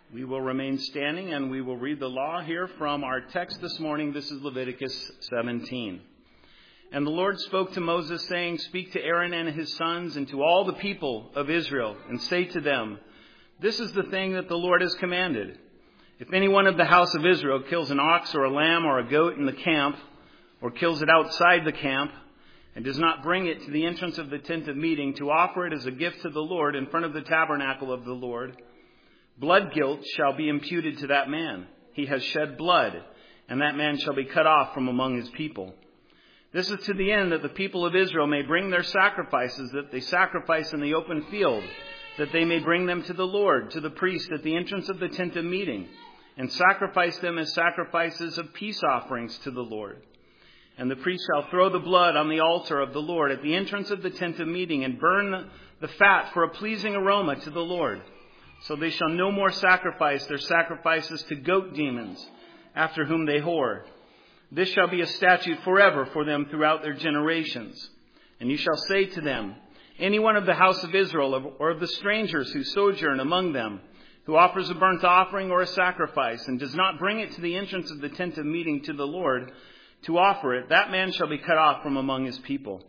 We will remain standing and we will read the law here from our text this morning. This is Leviticus 17. And the Lord spoke to Moses, saying, "Speak to Aaron and his sons and to all the people of Israel, and say to them, this is the thing that the Lord has commanded. If anyone of the house of Israel kills an ox or a lamb or a goat in the camp, or kills it outside the camp, and does not bring it to the entrance of the tent of meeting to offer it as a gift to the Lord in front of the tabernacle of the Lord, blood guilt shall be imputed to that man. He has shed blood, and that man shall be cut off from among his people. This is to the end that the people of Israel may bring their sacrifices that they sacrifice in the open field, that they may bring them to the Lord, to the priest at the entrance of the tent of meeting, and sacrifice them as sacrifices of peace offerings to the Lord. And the priest shall throw the blood on the altar of the Lord at the entrance of the tent of meeting, and burn the fat for a pleasing aroma to the Lord. So they shall no more sacrifice their sacrifices to goat demons, after whom they whore. This shall be a statute forever for them throughout their generations. And you shall say to them, any one of the house of Israel or of the strangers who sojourn among them, who offers a burnt offering or a sacrifice, and does not bring it to the entrance of the tent of meeting to the Lord to offer it, that man shall be cut off from among his people.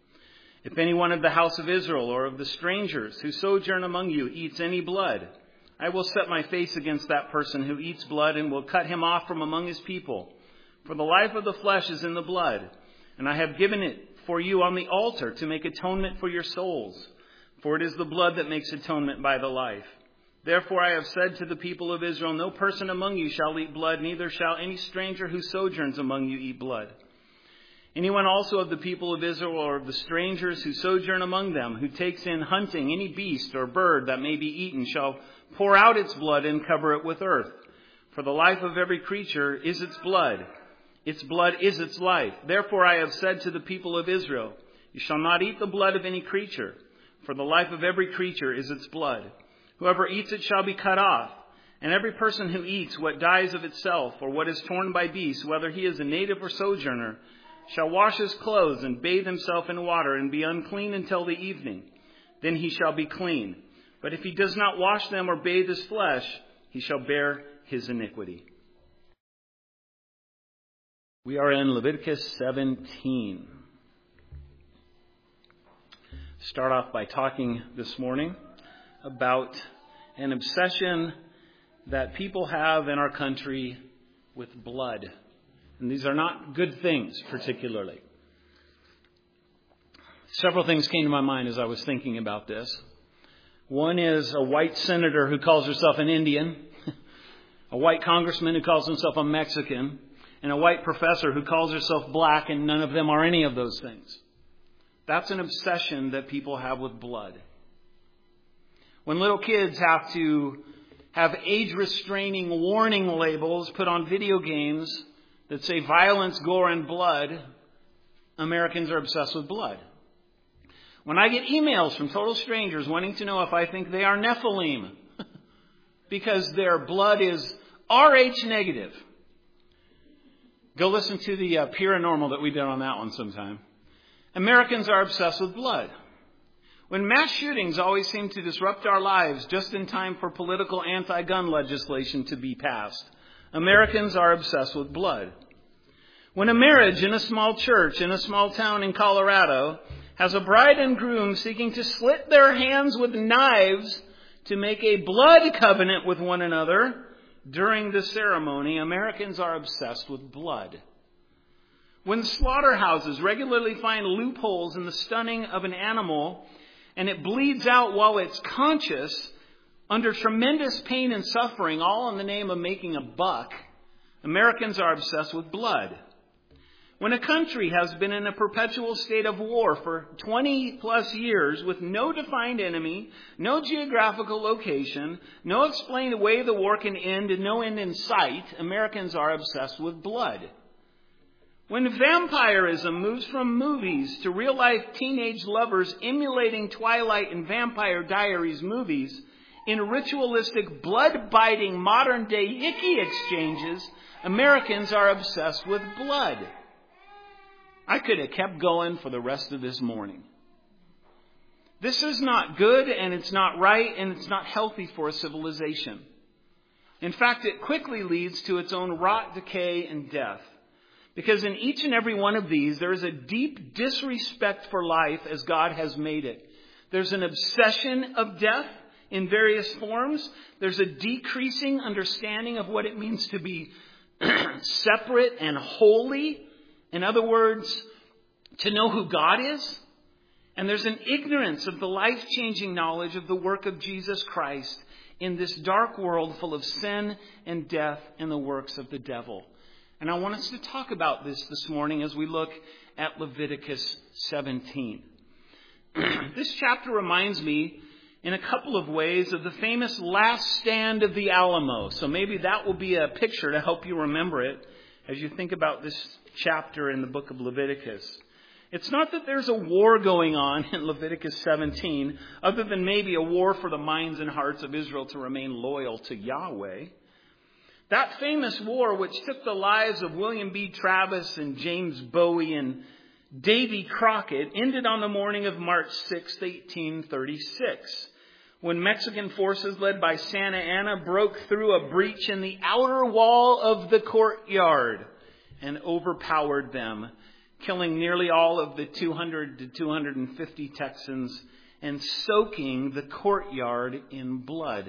If any one of the house of Israel or of the strangers who sojourn among you eats any blood, I will set my face against that person who eats blood and will cut him off from among his people. For the life of the flesh is in the blood, and I have given it for you on the altar to make atonement for your souls. For it is the blood that makes atonement by the life. Therefore I have said to the people of Israel, no person among you shall eat blood, neither shall any stranger who sojourns among you eat blood. Anyone also of the people of Israel or of the strangers who sojourn among them, who takes in hunting any beast or bird that may be eaten, shall pour out its blood and cover it with earth. For the life of every creature is its blood. Its blood is its life. Therefore I have said to the people of Israel, you shall not eat the blood of any creature, for the life of every creature is its blood. Whoever eats it shall be cut off. And every person who eats what dies of itself, or what is torn by beasts, whether he is a native or sojourner, shall wash his clothes and bathe himself in water and be unclean until the evening. Then he shall be clean. But if he does not wash them or bathe his flesh, he shall bear his iniquity. We are in Leviticus 17. Start off by talking this morning about an obsession that people have in our country with blood. And these are not good things, particularly. Several things came to my mind as I was thinking about this. One is a white senator who calls herself an Indian, a white congressman who calls himself a Mexican, and a white professor who calls herself black, and none of them are any of those things. That's an obsession that people have with blood. When little kids have to have age-restraining warning labels put on video games that say violence, gore, and blood, Americans are obsessed with blood. When I get emails from total strangers wanting to know if I think they are Nephilim because their blood is Rh negative. Go listen to the Paranormal that we did on that one sometime. Americans are obsessed with blood. When mass shootings always seem to disrupt our lives just in time for political anti-gun legislation to be passed, Americans are obsessed with blood. When a marriage in a small church in a small town in Colorado has a bride and groom seeking to slit their hands with knives to make a blood covenant with one another during the ceremony, Americans are obsessed with blood. When slaughterhouses regularly find loopholes in the stunning of an animal and it bleeds out while it's conscious under tremendous pain and suffering, all in the name of making a buck, Americans are obsessed with blood. When a country has been in a perpetual state of war for 20 plus years with no defined enemy, no geographical location, no explained way the war can end, and no end in sight, Americans are obsessed with blood. When vampirism moves from movies to real-life teenage lovers emulating Twilight and Vampire Diaries movies in ritualistic, blood-biting, modern-day hickey exchanges, Americans are obsessed with blood. I could have kept going for the rest of this morning. This is not good, and it's not right, and it's not healthy for a civilization. In fact, it quickly leads to its own rot, decay, and death. Because in each and every one of these, there is a deep disrespect for life as God has made it. There's an obsession of death in various forms. There's a decreasing understanding of what it means to be separate and holy. In other words, to know who God is. And there's an ignorance of the life-changing knowledge of the work of Jesus Christ in this dark world full of sin and death and the works of the devil. And I want us to talk about this morning as we look at Leviticus 17. This chapter reminds me in a couple of ways of the famous last stand of the Alamo. So maybe that will be a picture to help you remember it as you think about this chapter in the book of Leviticus. It's not that there's a war going on in Leviticus 17, other than maybe a war for the minds and hearts of Israel to remain loyal to Yahweh. That famous war, which took the lives of William B. Travis and James Bowie and Davy Crockett, ended on the morning of March 6, 1836, when Mexican forces led by Santa Anna broke through a breach in the outer wall of the courtyard and overpowered them, killing nearly all of the 200 to 250 Texans and soaking the courtyard in blood.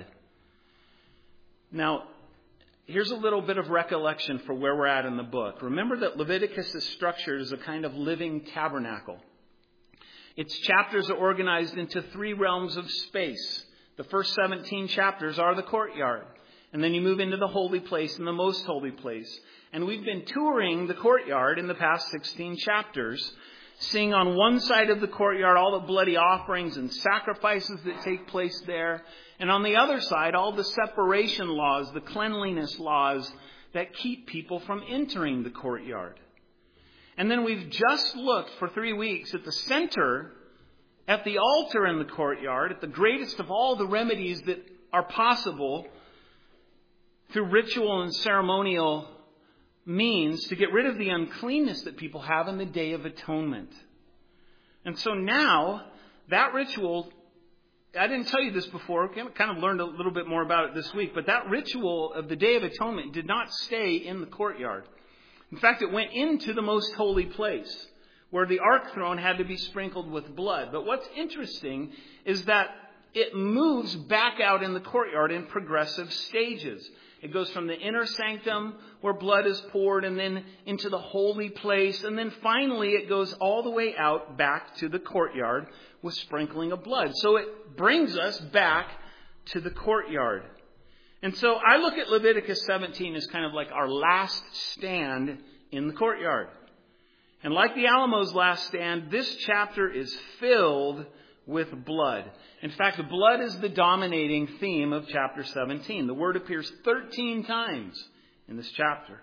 Now, here's a little bit of recollection for where we're at in the book. Remember that Leviticus is structured as a kind of living tabernacle. Its chapters are organized into 3 realms of space. The first 17 chapters are the courtyard. And then you move into the holy place and the most holy place. And we've been touring the courtyard in the past 16 chapters, seeing on one side of the courtyard all the bloody offerings and sacrifices that take place there. And on the other side, all the separation laws, the cleanliness laws that keep people from entering the courtyard. And then we've just looked for 3 weeks at the center, at the altar in the courtyard, at the greatest of all the remedies that are possible through ritual and ceremonial means to get rid of the uncleanness that people have in the Day of Atonement. And so now, that ritual, I didn't tell you this before, kind of learned a little bit more about it this week, but that ritual of the Day of Atonement did not stay in the courtyard. In fact, it went into the most holy place, where the ark throne had to be sprinkled with blood. But what's interesting is that it moves back out in the courtyard in progressive stages. It goes from the inner sanctum where blood is poured and then into the holy place. And then finally it goes all the way out back to the courtyard with sprinkling of blood. So it brings us back to the courtyard. And so I look at Leviticus 17 as kind of like our last stand in the courtyard. And like the Alamo's last stand, this chapter is filled with blood. In fact, blood is the dominating theme of chapter 17. The word appears 13 times in this chapter.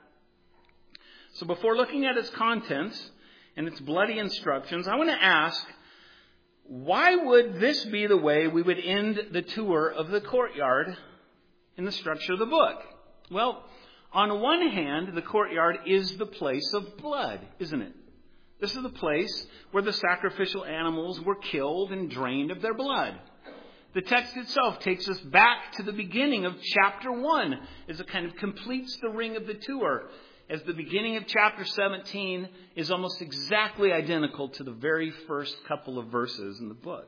So before looking at its contents and its bloody instructions, I want to ask, why would this be the way we would end the tour of the courtyard in the structure of the book? Well, on one hand, the courtyard is the place of blood, isn't it? This is the place where the sacrificial animals were killed and drained of their blood. The text itself takes us back to the beginning of chapter 1 as it kind of completes the ring of the tour, as the beginning of chapter 17 is almost exactly identical to the very first couple of verses in the book.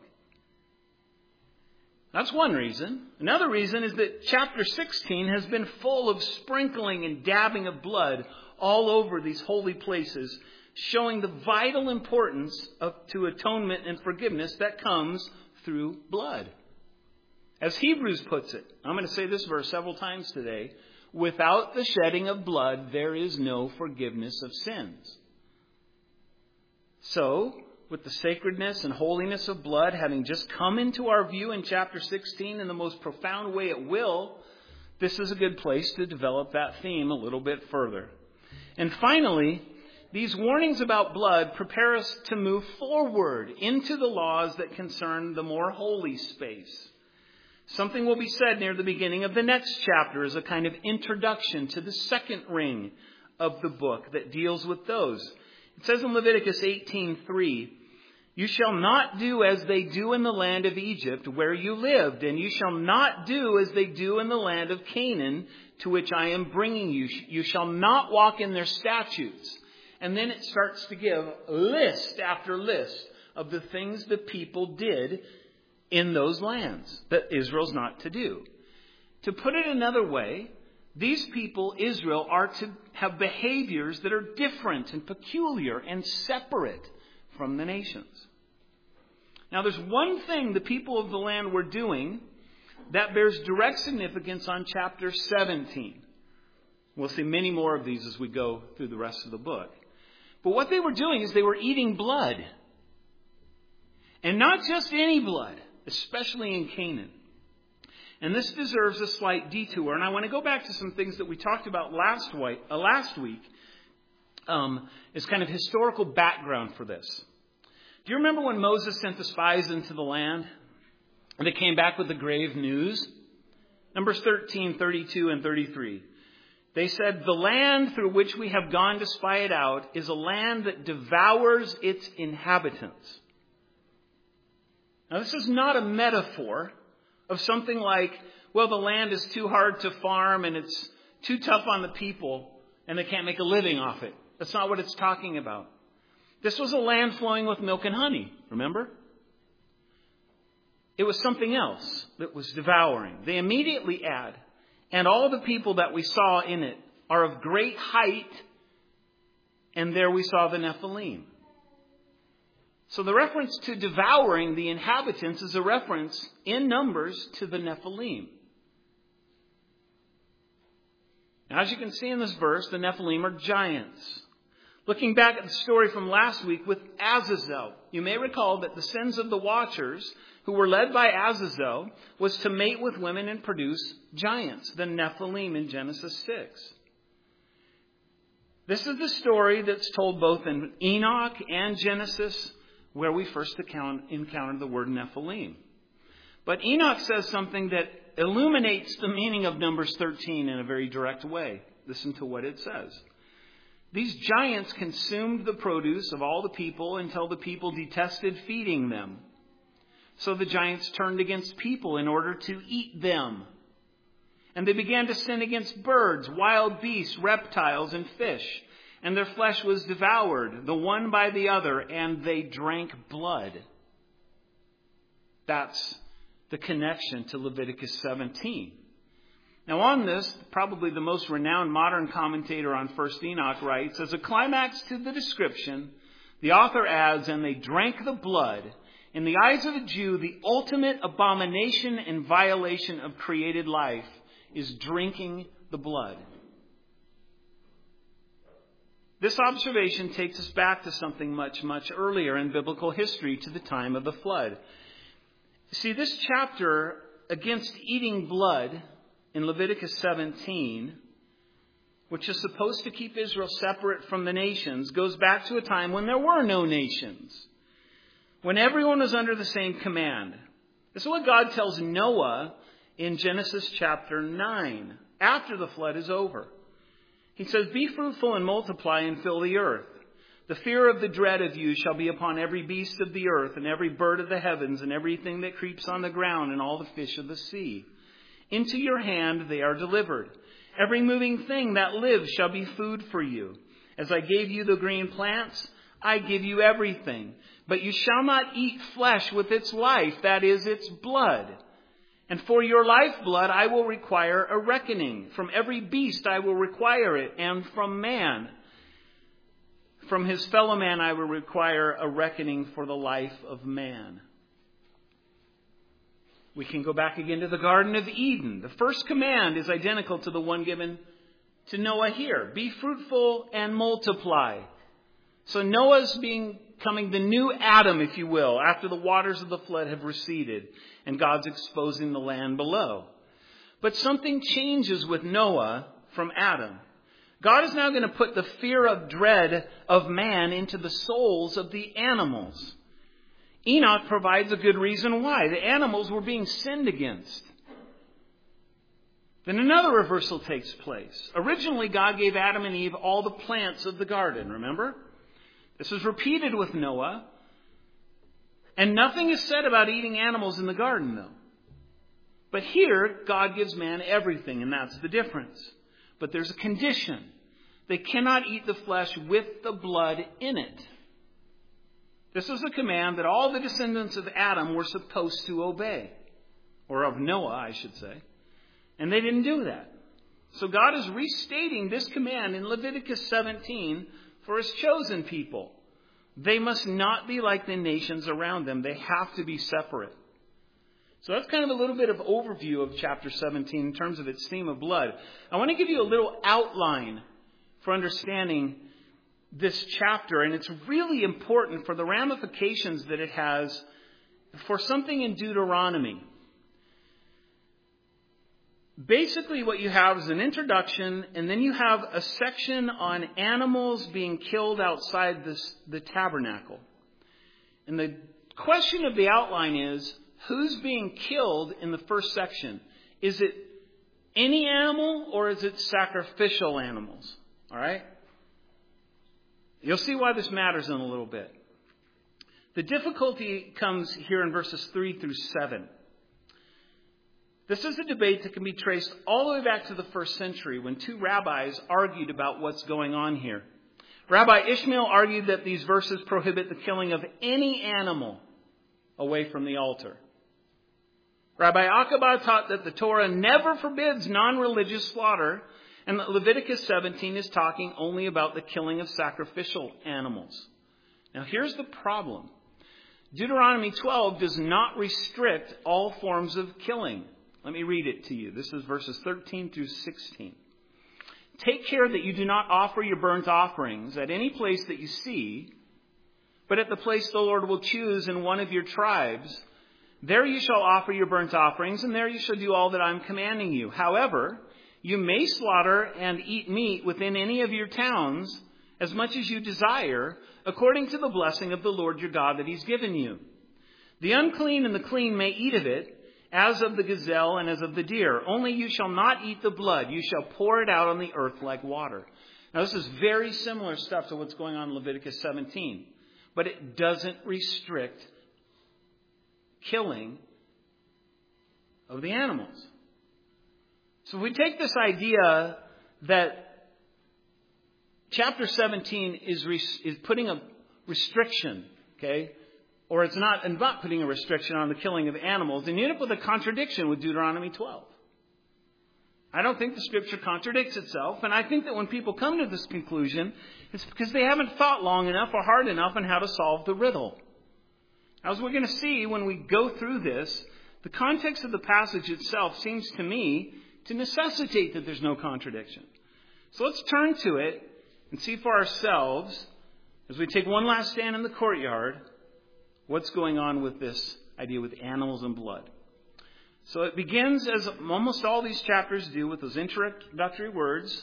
That's one reason. Another reason is that chapter 16 has been full of sprinkling and dabbing of blood all over these holy places, showing the vital importance to atonement and forgiveness that comes through blood. As Hebrews puts it, I'm going to say this verse several times today, without the shedding of blood, there is no forgiveness of sins. So, with the sacredness and holiness of blood having just come into our view in chapter 16 in the most profound way it will, this is a good place to develop that theme a little bit further. And finally, these warnings about blood prepare us to move forward into the laws that concern the more holy space. Something will be said near the beginning of the next chapter as a kind of introduction to the second ring of the book that deals with those. It says in Leviticus 18:3, You shall not do as they do in the land of Egypt, where you lived, and you shall not do as they do in the land of Canaan, to which I am bringing you. You shall not walk in their statutes. And then it starts to give list after list of the things the people did in those lands that Israel's not to do. To put it another way, these people, Israel, are to have behaviors that are different and peculiar and separate from the nations. Now, there's one thing the people of the land were doing that bears direct significance on chapter 17. We'll see many more of these as we go through the rest of the book. But what they were doing is they were eating blood. And not just any blood, especially in Canaan. And this deserves a slight detour. And I want to go back to some things that we talked about last week as kind of historical background for this. Do you remember when Moses sent the spies into the land and they came back with the grave news? Numbers 13, 32, and 33. They said, the land through which we have gone to spy it out is a land that devours its inhabitants. Now, this is not a metaphor of something like, well, the land is too hard to farm and it's too tough on the people and they can't make a living off it. That's not what it's talking about. This was a land flowing with milk and honey, remember? It was something else that was devouring. They immediately add, and all the people that we saw in it are of great height, and there we saw the Nephilim. So the reference to devouring the inhabitants is a reference in Numbers to the Nephilim. Now, as you can see in this verse, the Nephilim are giants. Looking back at the story from last week with Azazel, you may recall that the sins of the watchers who were led by Azazel was to mate with women and produce giants, the Nephilim in Genesis 6. This is the story that's told both in Enoch and Genesis, where we first encountered the word Nephilim. But Enoch says something that illuminates the meaning of Numbers 13 in a very direct way. Listen to what it says. These giants consumed the produce of all the people until the people detested feeding them. So the giants turned against people in order to eat them. And they began to sin against birds, wild beasts, reptiles, and fish. And their flesh was devoured, the one by the other, and they drank blood. That's the connection to Leviticus 17. Now on this, probably the most renowned modern commentator on 1st Enoch writes, as a climax to the description, the author adds, and they drank the blood. In the eyes of a Jew, the ultimate abomination and violation of created life is drinking the blood. This observation takes us back to something much, much earlier in biblical history, to the time of the flood. See, this chapter against eating blood in Leviticus 17, which is supposed to keep Israel separate from the nations, goes back to a time when there were no nations, when everyone was under the same command. This is what God tells Noah in Genesis chapter 9, after the flood is over. He says, be fruitful and multiply and fill the earth. The fear of the dread of you shall be upon every beast of the earth and every bird of the heavens and everything that creeps on the ground and all the fish of the sea. Into your hand they are delivered. Every moving thing that lives shall be food for you. As I gave you the green plants, I give you everything. But you shall not eat flesh with its life, that is, its blood. And for your lifeblood I will require a reckoning. From every beast I will require it, and from man. From his fellow man I will require a reckoning for the life of man. We can go back again to the Garden of Eden. The first command is identical to the one given to Noah here. Be fruitful and multiply. So Noah's becoming the new Adam, if you will, after the waters of the flood have receded and God's exposing the land below. But something changes with Noah from Adam. God is now going to put the fear of dread of man into the souls of the animals. Enoch provides a good reason why. The animals were being sinned against. Then another reversal takes place. Originally, God gave Adam and Eve all the plants of the garden, remember? This was repeated with Noah. And nothing is said about eating animals in the garden, though. But here, God gives man everything, and that's the difference. But there's a condition. They cannot eat the flesh with the blood in it. This is a command that all the descendants of Adam were supposed to obey. Or of Noah, I should say. And they didn't do that. So God is restating this command in Leviticus 17 for his chosen people. They must not be like the nations around them. They have to be separate. So that's kind of a little bit of overview of chapter 17 in terms of its theme of blood. I want to give you a little outline for understanding this chapter, and it's really important for the ramifications that it has for something in Deuteronomy. Basically, what you have is an introduction, and then you have a section on animals being killed outside the tabernacle. And the question of the outline is, who's being killed in the first section? Is it any animal, or is it sacrificial animals? All right? You'll see why this matters in a little bit. The difficulty comes here in verses 3 through 7. This is a debate that can be traced all the way back to the first century when two rabbis argued about what's going on here. Rabbi Ishmael argued that these verses prohibit the killing of any animal away from the altar. Rabbi Akiba taught that the Torah never forbids non-religious slaughter, and that Leviticus 17 is talking only about the killing of sacrificial animals. Now here's the problem. Deuteronomy 12 does not restrict all forms of killing. Let me read it to you. This is verses 13 through 16. Take care that you do not offer your burnt offerings at any place that you see, but at the place the Lord will choose in one of your tribes. There you shall offer your burnt offerings, and there you shall do all that I am commanding you. However, you may slaughter and eat meat within any of your towns as much as you desire, according to the blessing of the Lord your God that he's given you. The unclean and the clean may eat of it, as of the gazelle and as of the deer. Only you shall not eat the blood. You shall pour it out on the earth like water. Now, this is very similar stuff to what's going on in Leviticus 17. But it doesn't restrict killing of the animals. So if we take this idea that chapter 17 is putting a restriction, okay, or it's not putting a restriction on the killing of animals, and you end up with a contradiction with Deuteronomy 12. I don't think the scripture contradicts itself, and I think that when people come to this conclusion, it's because they haven't thought long enough or hard enough on how to solve the riddle. As we're going to see when we go through this, the context of the passage itself seems to me to necessitate that there's no contradiction. So let's turn to it and see for ourselves, as we take one last stand in the courtyard, what's going on with this idea with animals and blood. So it begins, as almost all these chapters do, with those introductory words.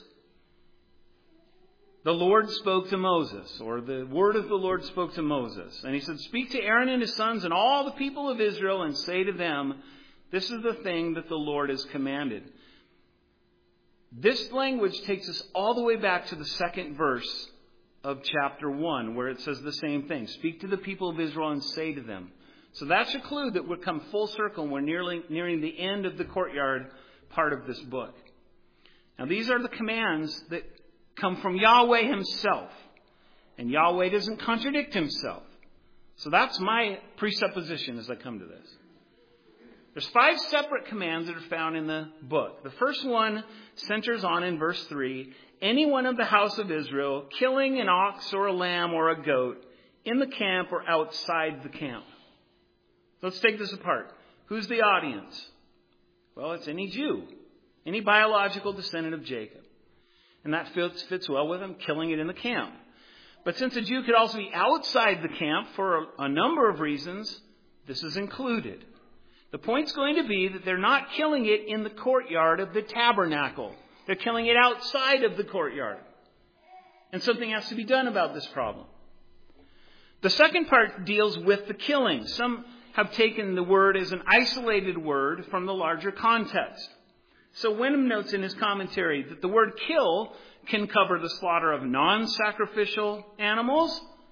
The Lord spoke to Moses, or the word of the Lord spoke to Moses. And he said, speak to Aaron and his sons and all the people of Israel and say to them, this is the thing that the Lord has commanded. This language takes us all the way back to the second verse of chapter 1, where it says the same thing. Speak to the people of Israel and say to them. So that's a clue that we've come full circle and we're nearing the end of the courtyard part of this book. Now these are the commands that come from Yahweh himself. And Yahweh doesn't contradict himself. So that's my presupposition as I come to this. There's 5 separate commands that are found in the book. The first one centers on, in verse 3, anyone of the house of Israel killing an ox or a lamb or a goat in the camp or outside the camp. Let's take this apart. Who's the audience? Well, it's any Jew, any biological descendant of Jacob. And that fits well with him killing it in the camp. But since a Jew could also be outside the camp for a number of reasons, this is included. The point's going to be that they're not killing it in the courtyard of the tabernacle. They're killing it outside of the courtyard. And something has to be done about this problem. The second part deals with the killing. Some have taken the word as an isolated word from the larger context. So Wenham notes in his commentary that the word kill can cover the slaughter of non-sacrificial animals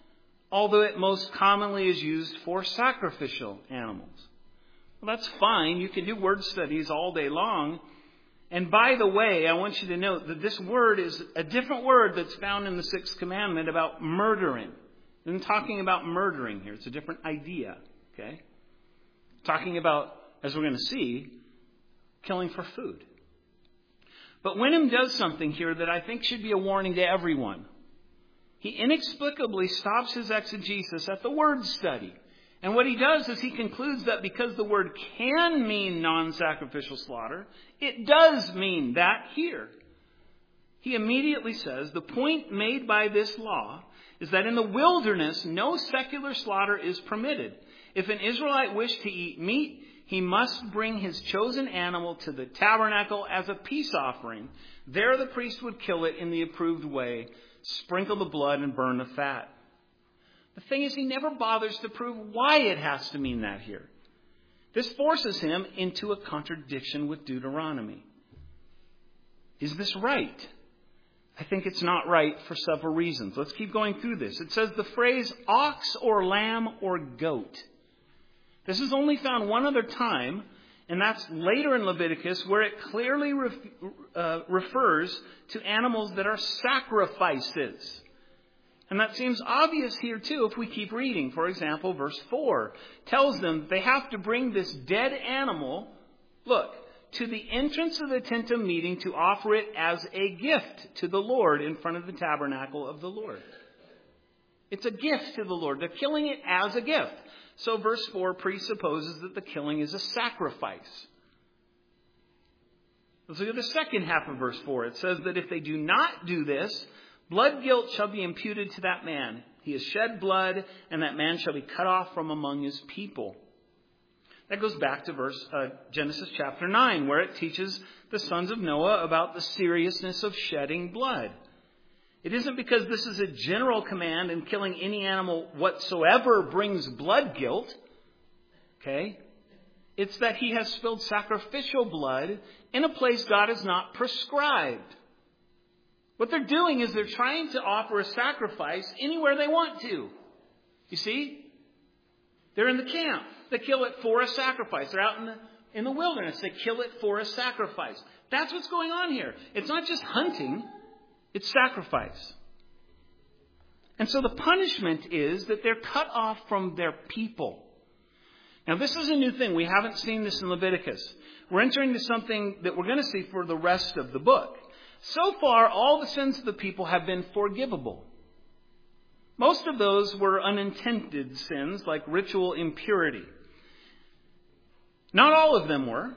although it most commonly is used for sacrificial animals. Well, that's fine. You can do word studies all day long. And by the way, I want you to note that this word is a different word that's found in the Sixth Commandment about murdering. I'm talking about murdering here. It's a different idea. Okay? Talking about, as we're going to see, killing for food. But Wenham does something here that I think should be a warning to everyone. He inexplicably stops his exegesis at the word study. And what he does is he concludes that because the word can mean non-sacrificial slaughter, it does mean that here. He immediately says the point made by this law is that in the wilderness, no secular slaughter is permitted. If an Israelite wished to eat meat, he must bring his chosen animal to the tabernacle as a peace offering. There the priest would kill it in the approved way, sprinkle the blood, and burn the fat. The thing is, he never bothers to prove why it has to mean that here. This forces him into a contradiction with Deuteronomy. Is this right? I think it's not right for several reasons. Let's keep going through this. It says the phrase ox or lamb or goat. This is only found one other time, and that's later in Leviticus, where it clearly refers to animals that are sacrifices. And that seems obvious here too if we keep reading. For example, verse 4 tells them they have to bring this dead animal, look, to the entrance of the tent of meeting to offer it as a gift to the Lord in front of the tabernacle of the Lord. It's a gift to the Lord. They're killing it as a gift. So verse 4 presupposes that the killing is a sacrifice. Let's look at the second half of verse 4. It says that if they do not do this, blood guilt shall be imputed to that man. He has shed blood, and that man shall be cut off from among his people. That goes back to Genesis chapter 9, where it teaches the sons of Noah about the seriousness of shedding blood. It isn't because this is a general command and killing any animal whatsoever brings blood guilt. Okay? It's that he has spilled sacrificial blood in a place God has not prescribed. What they're doing is they're trying to offer a sacrifice anywhere they want to. You see? They're in the camp. They kill it for a sacrifice. They're out in the wilderness. They kill it for a sacrifice. That's what's going on here. It's not just hunting. It's sacrifice. And so the punishment is that they're cut off from their people. Now, this is a new thing. We haven't seen this in Leviticus. We're entering into something that we're going to see for the rest of the book. So far, all the sins of the people have been forgivable. Most of those were unintended sins, like ritual impurity. Not all of them were.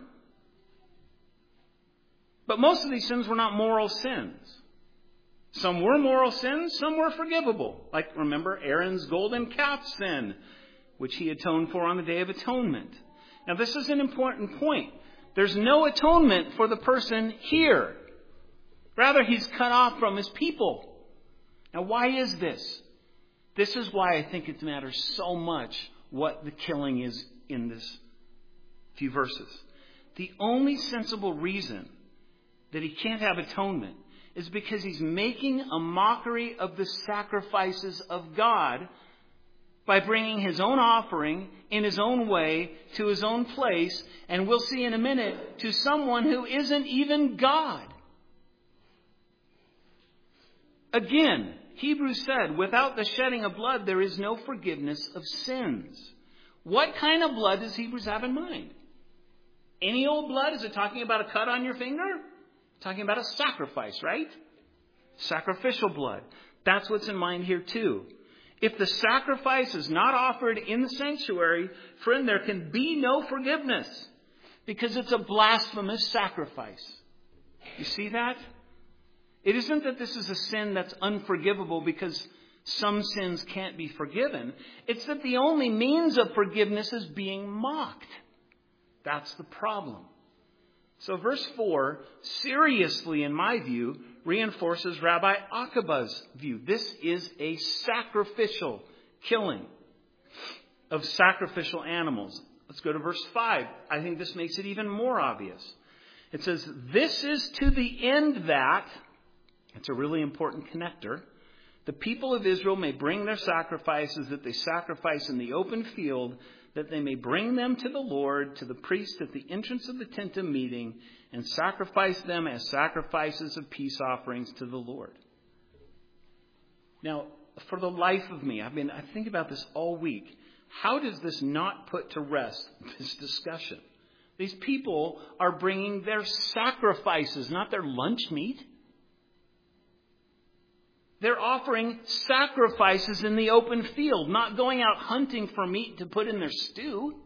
But most of these sins were not moral sins. Some were moral sins, some were forgivable. Like, remember, Aaron's golden calf sin, which he atoned for on the Day of Atonement. Now, this is an important point. There's no atonement for the person here. Rather, he's cut off from his people. Now, why is this? This is why I think it matters so much what the killing is in this few verses. The only sensible reason that he can't have atonement is because he's making a mockery of the sacrifices of God by bringing his own offering in his own way to his own place, and we'll see in a minute, to someone who isn't even God. Again, Hebrews said, without the shedding of blood, there is no forgiveness of sins. What kind of blood does Hebrews have in mind? Any old blood? Is it talking about a cut on your finger? Talking about a sacrifice, right? Sacrificial blood. That's what's in mind here too. If the sacrifice is not offered in the sanctuary, friend, there can be no forgiveness because it's a blasphemous sacrifice. You see that? It isn't that this is a sin that's unforgivable because some sins can't be forgiven. It's that the only means of forgiveness is being mocked. That's the problem. So verse 4, seriously, in my view, reinforces Rabbi Akiba's view. This is a sacrificial killing of sacrificial animals. Let's go to verse 5. I think this makes it even more obvious. It says, this is to the end that, it's a really important connector, the people of Israel may bring their sacrifices that they sacrifice in the open field, that they may bring them to the Lord, to the priest at the entrance of the tent of meeting, and sacrifice them as sacrifices of peace offerings to the Lord. Now, for the life of me, I think about this all week. How does this not put to rest this discussion? These people are bringing their sacrifices, not their lunch meat. They're offering sacrifices in the open field, not going out hunting for meat to put in their stew.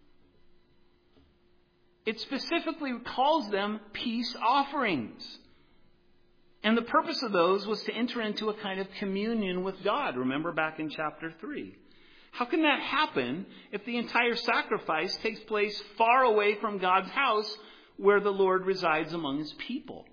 It specifically calls them peace offerings. And the purpose of those was to enter into a kind of communion with God. Remember back in chapter 3. How can that happen if the entire sacrifice takes place far away from God's house where the Lord resides among his people?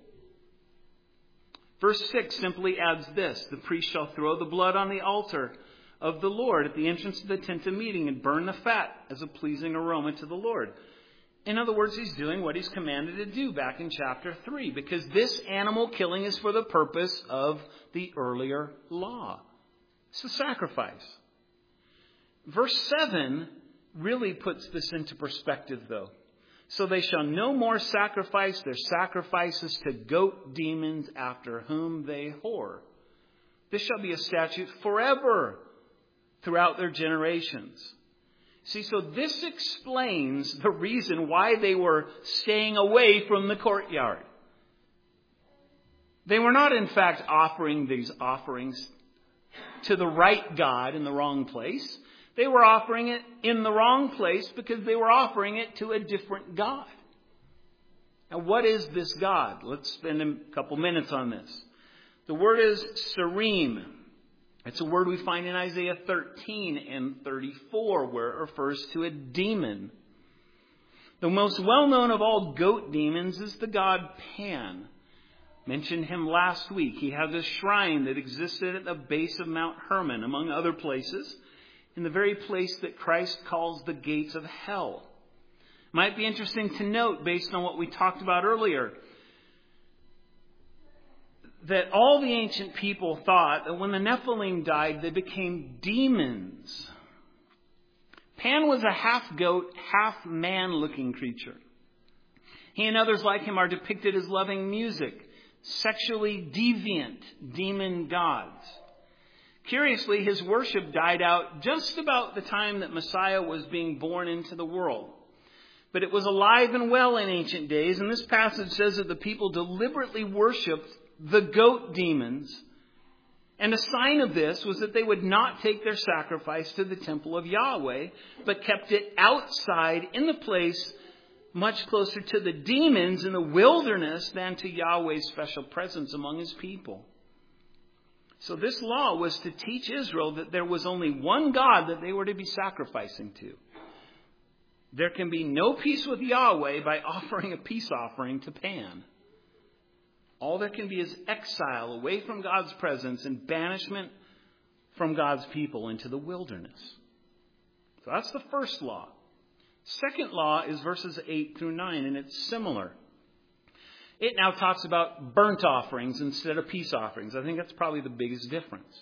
Verse 6 simply adds this: the priest shall throw the blood on the altar of the Lord at the entrance of the tent of meeting and burn the fat as a pleasing aroma to the Lord. In other words, he's doing what he's commanded to do back in chapter 3, because this animal killing is for the purpose of the earlier law. It's a sacrifice. Verse 7 really puts this into perspective, though. So they shall no more sacrifice their sacrifices to goat demons after whom they whore. This shall be a statute forever throughout their generations. See, so this explains the reason why they were staying away from the courtyard. They were not, in fact, offering these offerings to the right God in the wrong place. They were offering it in the wrong place because they were offering it to a different God. Now, what is this God? Let's spend a couple minutes on this. The word is Sarim. It's a word we find in Isaiah 13 and 34, where it refers to a demon. The most well-known of all goat demons is the god Pan. Mentioned him last week. He has a shrine that existed at the base of Mount Hermon, among other places, in the very place that Christ calls the gates of hell. Might be interesting to note, based on what we talked about earlier, that all the ancient people thought that when the Nephilim died, they became demons. Pan was a half-goat, half-man-looking creature. He and others like him are depicted as loving music, sexually deviant demon gods. Curiously, his worship died out just about the time that Messiah was being born into the world. But it was alive and well in ancient days, and this passage says that the people deliberately worshipped the goat demons. And a sign of this was that they would not take their sacrifice to the temple of Yahweh, but kept it outside in the place much closer to the demons in the wilderness than to Yahweh's special presence among his people. So this law was to teach Israel that there was only one God that they were to be sacrificing to. There can be no peace with Yahweh by offering a peace offering to Pan. All there can be is exile away from God's presence and banishment from God's people into the wilderness. So that's the first law. Second law is verses 8 through 9, and it's similar. It now talks about burnt offerings instead of peace offerings. I think that's probably the biggest difference.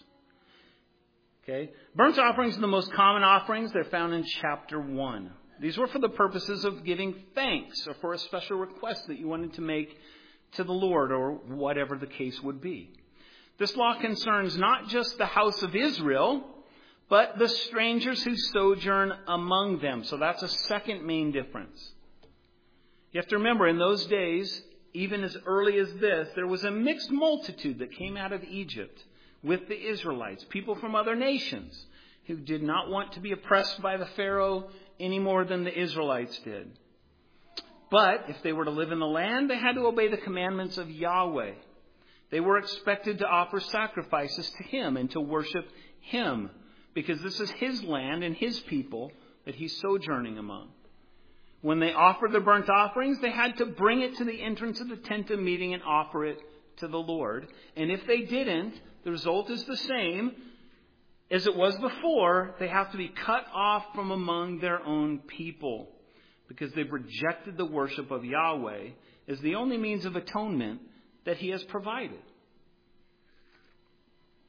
Okay? Burnt offerings are the most common offerings. They're found in chapter 1. These were for the purposes of giving thanks or for a special request that you wanted to make to the Lord, or whatever the case would be. This law concerns not just the house of Israel, but the strangers who sojourn among them. So that's a second main difference. You have to remember, in those days, even as early as this, there was a mixed multitude that came out of Egypt with the Israelites, people from other nations who did not want to be oppressed by the Pharaoh any more than the Israelites did. But if they were to live in the land, they had to obey the commandments of Yahweh. They were expected to offer sacrifices to him and to worship him, because this is his land and his people that he's sojourning among. When they offered the burnt offerings, they had to bring it to the entrance of the tent of meeting and offer it to the Lord. And if they didn't, the result is the same as it was before. They have to be cut off from among their own people, because they've rejected the worship of Yahweh as the only means of atonement that he has provided.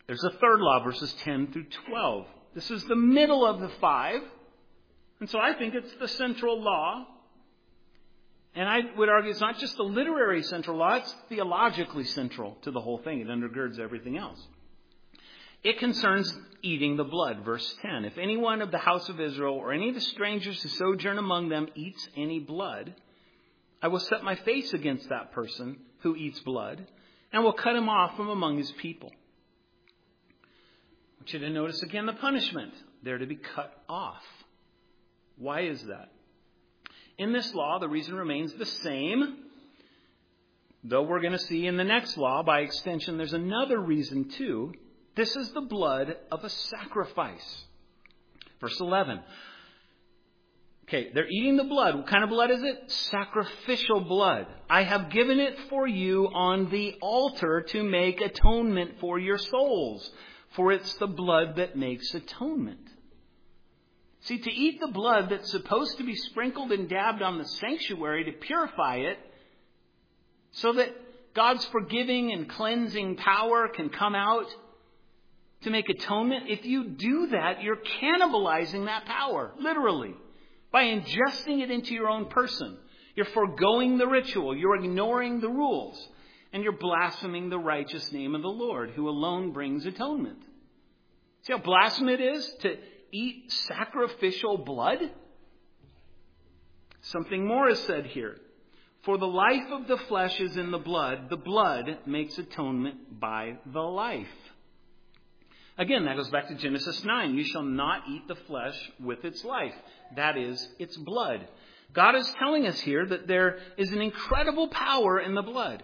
There's a third law, verses 10 through 12. This is the middle of the 5. And so I think it's the central law. And I would argue it's not just the literary central law, it's theologically central to the whole thing. It undergirds everything else. It concerns eating the blood. Verse 10. If anyone of the house of Israel or any of the strangers who sojourn among them eats any blood, I will set my face against that person who eats blood and will cut him off from among his people. I want you to notice again the punishment. They're to be cut off. Why is that? In this law, the reason remains the same. Though we're going to see in the next law, by extension, there's another reason too. This is the blood of a sacrifice. Verse 11. Okay, they're eating the blood. What kind of blood is it? Sacrificial blood. I have given it for you on the altar to make atonement for your souls. For it's the blood that makes atonement. See, to eat the blood that's supposed to be sprinkled and dabbed on the sanctuary to purify it so that God's forgiving and cleansing power can come out to make atonement, if you do that, you're cannibalizing that power, literally, by ingesting it into your own person. You're foregoing the ritual, you're ignoring the rules, and you're blaspheming the righteous name of the Lord, who alone brings atonement. See how blasphemous it is to eat sacrificial blood? Something more is said here. For the life of the flesh is in the blood makes atonement by the life. Again, that goes back to Genesis 9. You shall not eat the flesh with its life. That is, its blood. God is telling us here that there is an incredible power in the blood.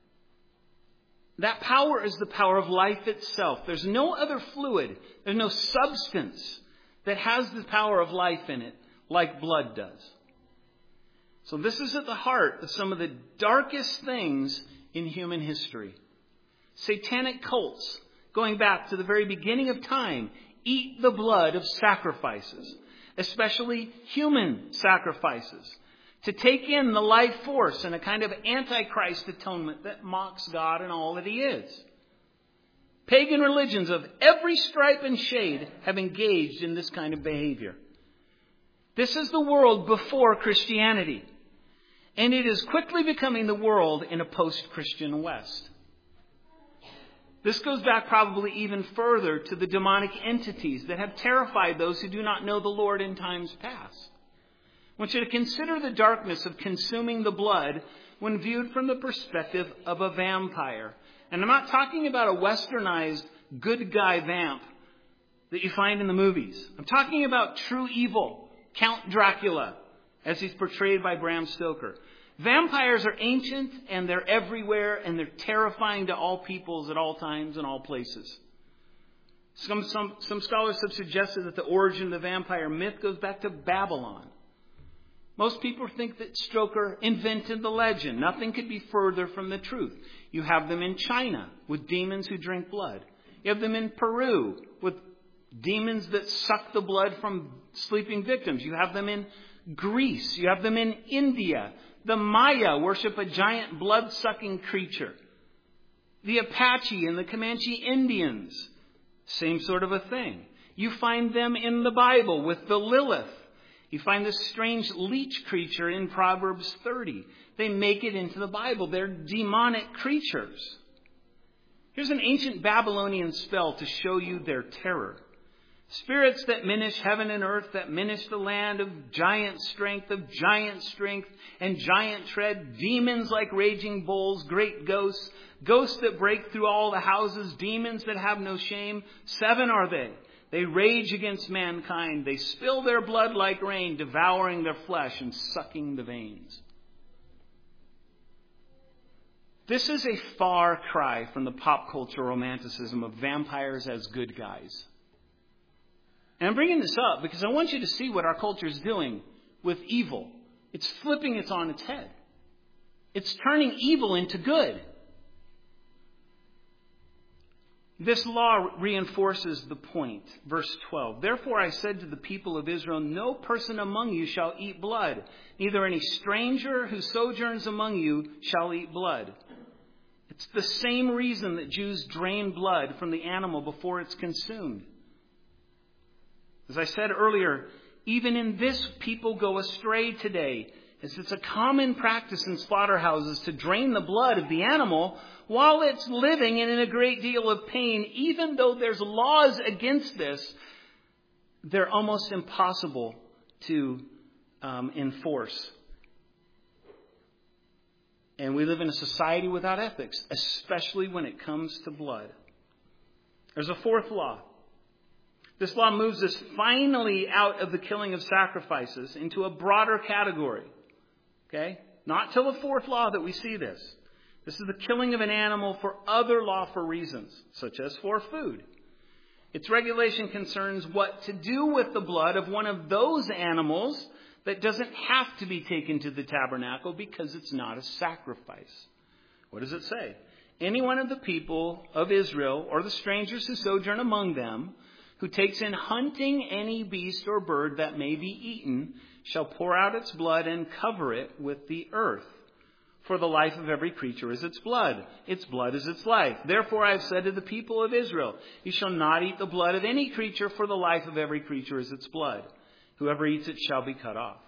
That power is the power of life itself. There's no other fluid, there's no substance that has the power of life in it like blood does. So this is at the heart of some of the darkest things in human history. Satanic cults, going back to the very beginning of time, eat the blood of sacrifices, especially human sacrifices, to take in the life force and a kind of antichrist atonement that mocks God and all that he is. Pagan religions of every stripe and shade have engaged in this kind of behavior. This is the world before Christianity, and it is quickly becoming the world in a post-Christian West. This goes back probably even further to the demonic entities that have terrified those who do not know the Lord in times past. I want you to consider the darkness of consuming the blood when viewed from the perspective of a vampire. And I'm not talking about a westernized good guy vamp that you find in the movies. I'm talking about true evil, Count Dracula, as he's portrayed by Bram Stoker. Vampires are ancient and they're everywhere and they're terrifying to all peoples at all times and all places. Some scholars have suggested that the origin of the vampire myth goes back to Babylon. Most people think that Stoker invented the legend. Nothing could be further from the truth. You have them in China with demons who drink blood. You have them in Peru with demons that suck the blood from sleeping victims. You have them in Greece. You have them in India. The Maya worship a giant blood-sucking creature. The Apache and the Comanche Indians, same sort of a thing. You find them in the Bible with the Lilith. You find this strange leech creature in Proverbs 30. They make it into the Bible. They're demonic creatures. Here's an ancient Babylonian spell to show you their terror. Spirits that minish heaven and earth, that minish the land, of giant strength, and giant tread, demons like raging bulls, great ghosts, ghosts that break through all the houses, demons that have no shame. 7 are they. They rage against mankind. They spill their blood like rain, devouring their flesh and sucking the veins. This is a far cry from the pop culture romanticism of vampires as good guys. And I'm bringing this up because I want you to see what our culture is doing with evil. It's flipping it on its head. It's turning evil into good. This law reinforces the point. Verse 12. Therefore I said to the people of Israel, no person among you shall eat blood. Neither any stranger who sojourns among you shall eat blood. It's the same reason that Jews drain blood from the animal before it's consumed. As I said earlier, even in this, people go astray today, as it's a common practice in slaughterhouses to drain the blood of the animal while it's living and in a great deal of pain. Even though there's laws against this, they're almost impossible to enforce. And we live in a society without ethics, especially when it comes to blood. There's a fourth law. This law moves us finally out of the killing of sacrifices into a broader category. Okay? Not till the fourth law that we see this. This is the killing of an animal for other lawful reasons, such as for food. Its regulation concerns what to do with the blood of one of those animals that doesn't have to be taken to the tabernacle because it's not a sacrifice. What does it say? Any one of the people of Israel or the strangers who sojourn among them who takes in hunting any beast or bird that may be eaten shall pour out its blood and cover it with the earth. For the life of every creature is its blood. Its blood is its life. Therefore I have said to the people of Israel, you shall not eat the blood of any creature, for the life of every creature is its blood. Whoever eats it shall be cut off.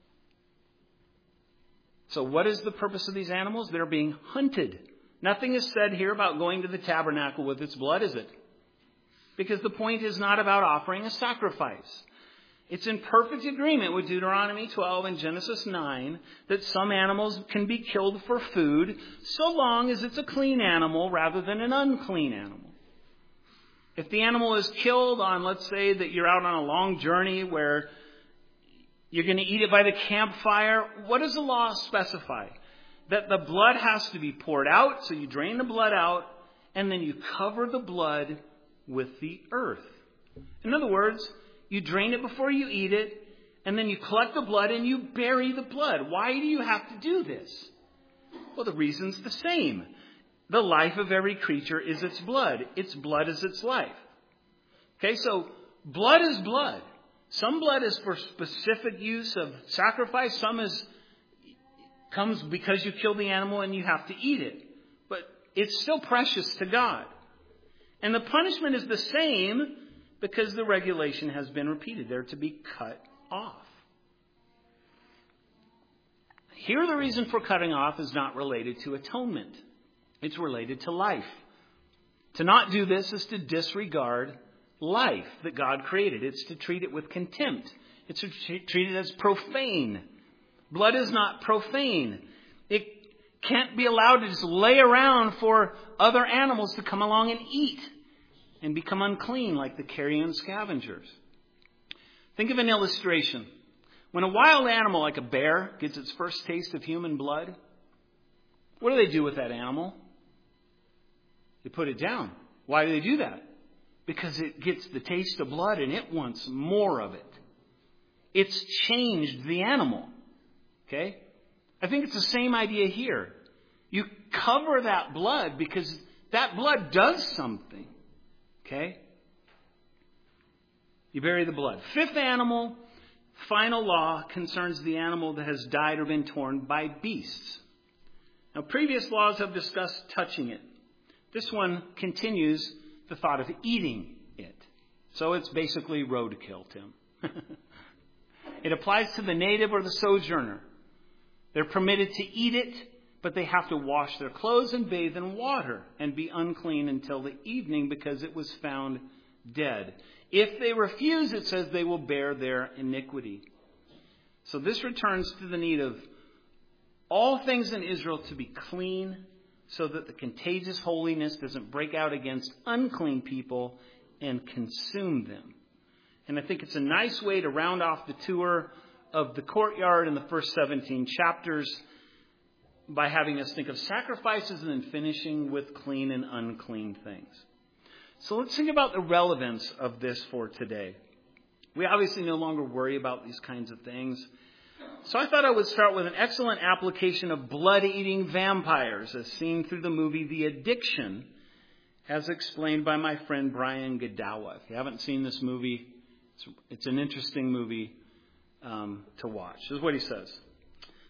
So what is the purpose of these animals? They're being hunted. Nothing is said here about going to the tabernacle with its blood, is it? Because the point is not about offering a sacrifice. It's in perfect agreement with Deuteronomy 12 and Genesis 9 that some animals can be killed for food so long as it's a clean animal rather than an unclean animal. If the animal is killed on, let's say that you're out on a long journey where you're going to eat it by the campfire, what does the law specify? That the blood has to be poured out, so you drain the blood out, and then you cover the blood with the earth. In other words, you drain it before you eat it, and then you collect the blood and you bury the blood. Why do you have to do this? Well, the reason's the same. The life of every creature is its blood. Its blood is its life. Okay, so blood is blood. Some blood is for specific use of sacrifice. Some comes because you kill the animal and you have to eat it. But it's still precious to God. And the punishment is the same because the regulation has been repeated. They're to be cut off. Here the reason for cutting off is not related to atonement. It's related to life. To not do this is to disregard life that God created. It's to treat it with contempt. It's to treat it as profane. Blood is not profane. It can't be allowed to just lay around for other animals to come along and eat and become unclean like the carrion scavengers. Think of an illustration. When a wild animal like a bear gets its first taste of human blood, what do they do with that animal? They put it down. Why do they do that? Because it gets the taste of blood and it wants more of it. It's changed the animal. Okay? I think it's the same idea here. You cover that blood because that blood does something. Okay? You bury the blood. Fifth animal, final law, concerns the animal that has died or been torn by beasts. Now, previous laws have discussed touching it. This one continues the thought of eating it. So it's basically roadkill, Tim. It applies to the native or the sojourner. They're permitted to eat it, but they have to wash their clothes and bathe in water and be unclean until the evening because it was found dead. If they refuse, it says they will bear their iniquity. So this returns to the need of all things in Israel to be clean so that the contagious holiness doesn't break out against unclean people and consume them. And I think it's a nice way to round off the tour of the courtyard in the first 17 chapters by having us think of sacrifices and then finishing with clean and unclean things. So let's think about the relevance of this for today. We obviously no longer worry about these kinds of things. So I thought I would start with an excellent application of blood-eating vampires as seen through the movie The Addiction, as explained by my friend Brian Godawa. If you haven't seen this movie, it's an interesting movie to watch. This is what he says.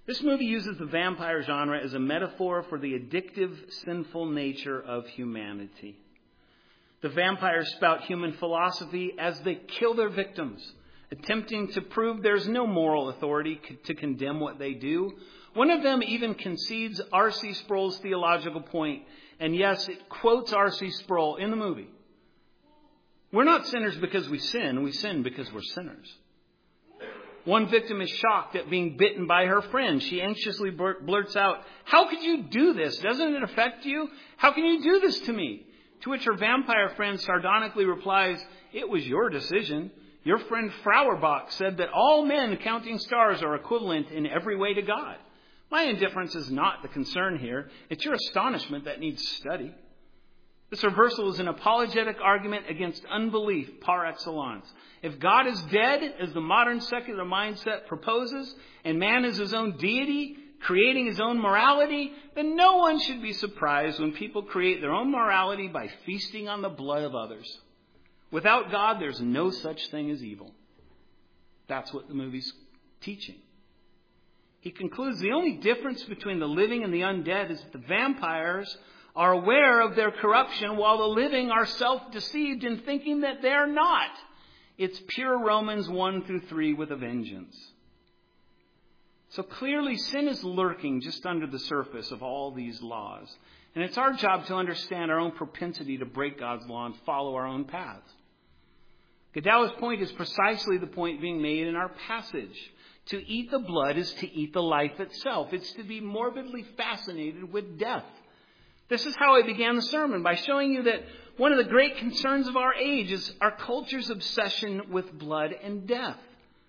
This movie uses the vampire genre as a metaphor for the addictive, sinful nature of humanity. The vampires spout human philosophy as they kill their victims, attempting to prove there's no moral authority to condemn what they do. One of them even concedes R.C. Sproul's theological point, and yes, it quotes R.C. Sproul in the movie. We're not sinners because we sin because we're sinners. One victim is shocked at being bitten by her friend. She anxiously blurts out, "How could you do this? Doesn't it affect you? How can you do this to me?" To which her vampire friend sardonically replies, "It was your decision. Your friend Feuerbach said that all men counting stars are equivalent in every way to God. My indifference is not the concern here. It's your astonishment that needs study." This reversal is an apologetic argument against unbelief par excellence. If God is dead, as the modern secular mindset proposes, and man is his own deity, creating his own morality, then no one should be surprised when people create their own morality by feasting on the blood of others. Without God, there's no such thing as evil. That's what the movie's teaching. He concludes the only difference between the living and the undead is that the vampires are aware of their corruption while the living are self-deceived in thinking that they're not. It's pure Romans 1-3 with a vengeance. So clearly sin is lurking just under the surface of all these laws. And it's our job to understand our own propensity to break God's law and follow our own paths. Gadawa's point is precisely the point being made in our passage. To eat the blood is to eat the life itself. It's to be morbidly fascinated with death. This is how I began the sermon, by showing you that one of the great concerns of our age is our culture's obsession with blood and death.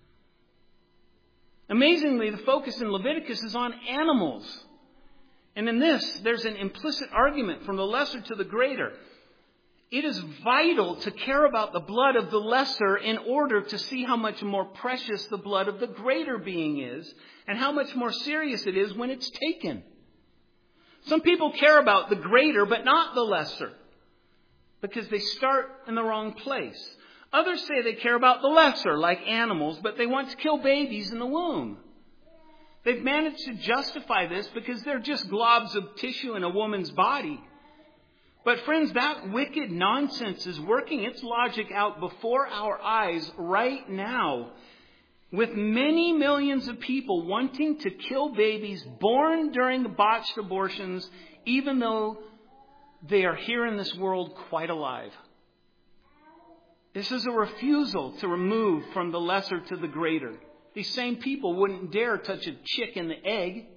Amazingly, the focus in Leviticus is on animals. And in this, there's an implicit argument from the lesser to the greater. It is vital to care about the blood of the lesser in order to see how much more precious the blood of the greater being is, and how much more serious it is when it's taken. Some people care about the greater, but not the lesser, because they start in the wrong place. Others say they care about the lesser, like animals, but they want to kill babies in the womb. They've managed to justify this because they're just globs of tissue in a woman's body. But friends, that wicked nonsense is working its logic out before our eyes right now, with many millions of people wanting to kill babies born during the botched abortions, even though they are here in this world quite alive. This is a refusal to remove from the lesser to the greater. These same people wouldn't dare touch a chick in the egg.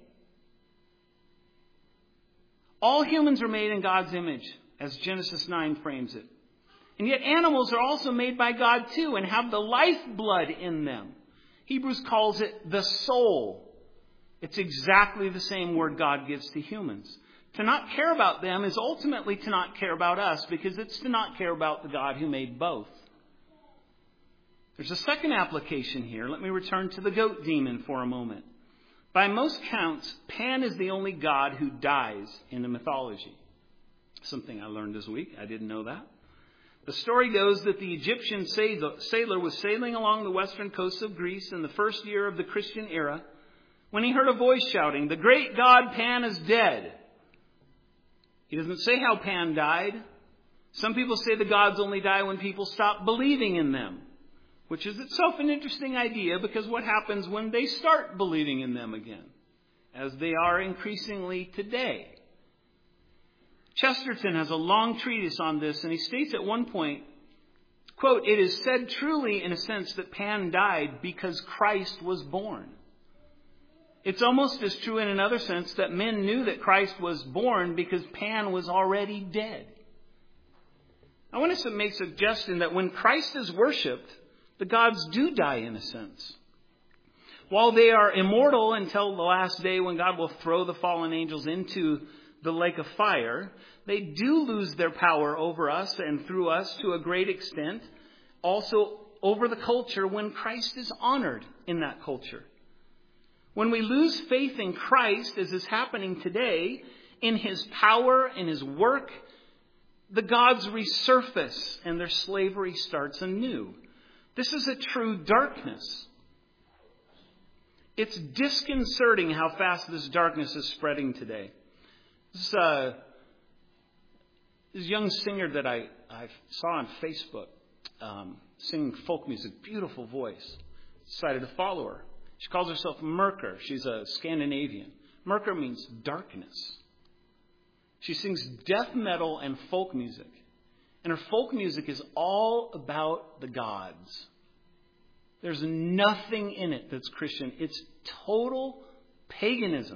All humans are made in God's image, as Genesis 9 frames it. And yet animals are also made by God too, and have the lifeblood in them. Hebrews calls it the soul. It's exactly the same word God gives to humans. To not care about them is ultimately to not care about us, because it's to not care about the God who made both. There's a second application here. Let me return to the goat demon for a moment. By most counts, Pan is the only god who dies in the mythology. Something I learned this week. I didn't know that. The story goes that the Egyptian sailor was sailing along the western coast of Greece in the first year of the Christian era when he heard a voice shouting, "The great god Pan is dead." He doesn't say how Pan died. Some people say the gods only die when people stop believing in them, which is itself an interesting idea, because what happens when they start believing in them again, as they are increasingly today? Chesterton has a long treatise on this, and he states at one point, quote, "It is said truly in a sense that Pan died because Christ was born." It's almost as true in another sense that men knew that Christ was born because Pan was already dead. I want to make a suggestion that when Christ is worshipped, the gods do die in a sense. While they are immortal until the last day when God will throw the fallen angels into the lake of fire, they do lose their power over us and through us to a great extent, also over the culture when Christ is honored in that culture. When we lose faith in Christ, as is happening today, in his power, in his work, the gods resurface and their slavery starts anew. This is a true darkness. It's disconcerting how fast this darkness is spreading today. This young singer that I saw on Facebook singing folk music, beautiful voice. Decided to follow her. She calls herself Merker. She's a Scandinavian. Merker means darkness. She sings death metal and folk music. And her folk music is all about the gods. There's nothing in it that's Christian. It's total paganism.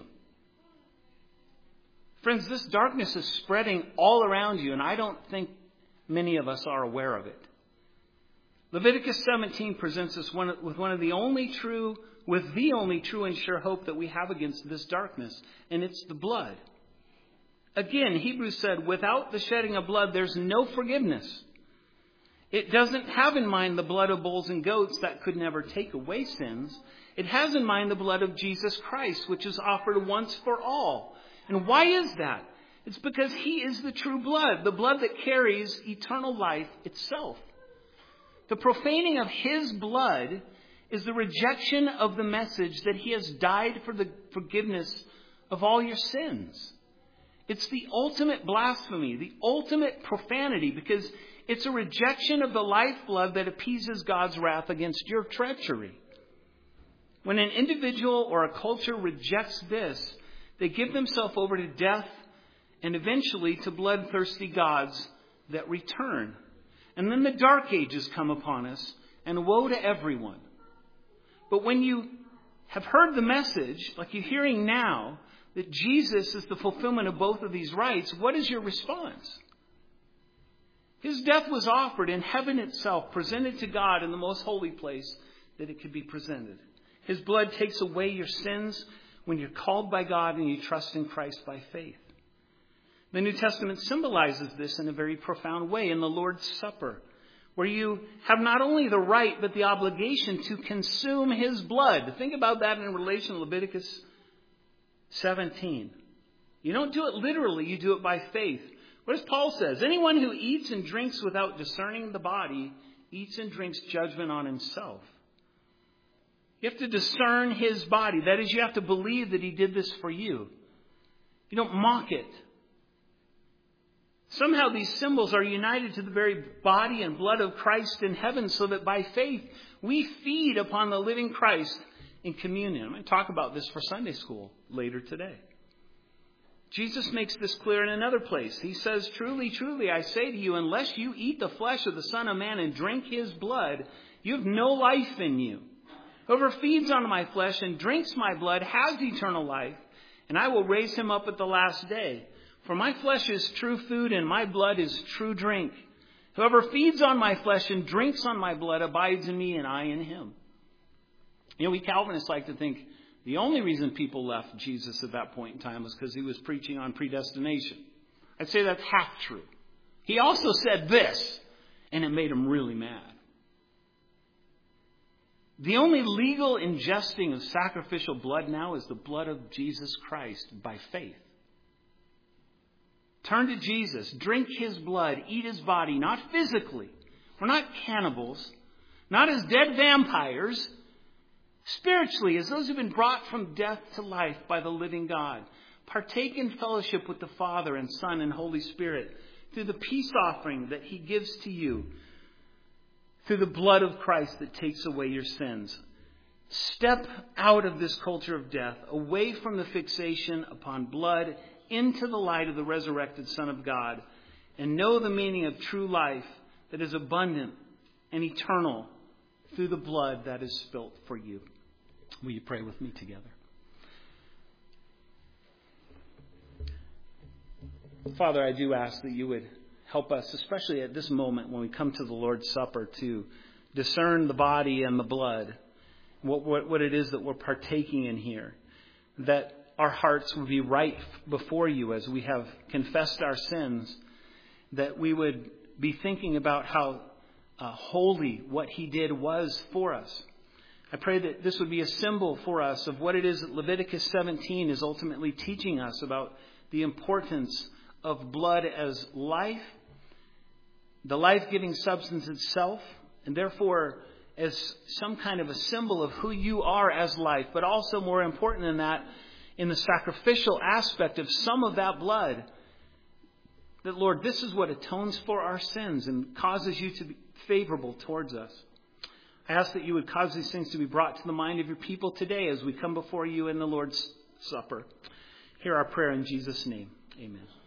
Friends, this darkness is spreading all around you, and I don't think many of us are aware of it. Leviticus 17 presents us with the only true and sure hope that we have against this darkness, and it's the blood. Again, Hebrews said, without the shedding of blood, there's no forgiveness. It doesn't have in mind the blood of bulls and goats that could never take away sins. It has in mind the blood of Jesus Christ, which is offered once for all. And why is that? It's because he is the true blood, the blood that carries eternal life itself. The profaning of his blood is the rejection of the message that he has died for the forgiveness of all your sins. It's the ultimate blasphemy, the ultimate profanity, because it's a rejection of the lifeblood that appeases God's wrath against your treachery. When an individual or a culture rejects this, they give themselves over to death and eventually to bloodthirsty gods that return. And then the dark ages come upon us, and woe to everyone. But when you have heard the message, like you're hearing now, that Jesus is the fulfillment of both of these rights, what is your response? His death was offered in heaven itself, presented to God in the most holy place that it could be presented. His blood takes away your sins when you're called by God and you trust in Christ by faith. The New Testament symbolizes this in a very profound way in the Lord's Supper, where you have not only the right but the obligation to consume his blood. Think about that in relation to Leviticus 17. You don't do it literally, you do it by faith. What does Paul says? Anyone who eats and drinks without discerning the body eats and drinks judgment on himself. You have to discern his body. That is, you have to believe that he did this for you. You don't mock it. Somehow these symbols are united to the very body and blood of Christ in heaven, so that by faith we feed upon the living Christ in communion. I'm going to talk about this for Sunday school later today. Jesus makes this clear in another place. He says, truly, truly, I say to you, unless you eat the flesh of the Son of Man and drink his blood, you have no life in you. Whoever feeds on my flesh and drinks my blood has eternal life, and I will raise him up at the last day. For my flesh is true food and my blood is true drink. Whoever feeds on my flesh and drinks on my blood abides in me and I in him. You know, we Calvinists like to think the only reason people left Jesus at that point in time was because he was preaching on predestination. I'd say that's half true. He also said this, and it made him really mad. The only legal ingesting of sacrificial blood now is the blood of Jesus Christ by faith. Turn to Jesus, drink his blood, eat his body, not physically. We're not cannibals, not as dead vampires. Spiritually, as those who've been brought from death to life by the living God. Partake in fellowship with the Father and Son and Holy Spirit through the peace offering that he gives to you, through the blood of Christ that takes away your sins. Step out of this culture of death, away from the fixation upon blood, into the light of the resurrected Son of God, and know the meaning of true life that is abundant and eternal through the blood that is spilt for you. Will you pray with me together? Father, I do ask that you would help us, especially at this moment when we come to the Lord's Supper, to discern the body and the blood, what it is that we're partaking in here, that our hearts would be right before you as we have confessed our sins, that we would be thinking about how holy what he did was for us. I pray that this would be a symbol for us of what it is that Leviticus 17 is ultimately teaching us about the importance of blood as life, the life-giving substance itself, and therefore as some kind of a symbol of who you are as life, but also more important than that, in the sacrificial aspect of some of that blood, that, Lord, this is what atones for our sins and causes you to be favorable towards us. I ask that you would cause these things to be brought to the mind of your people today as we come before you in the Lord's Supper. Hear our prayer in Jesus' name. Amen.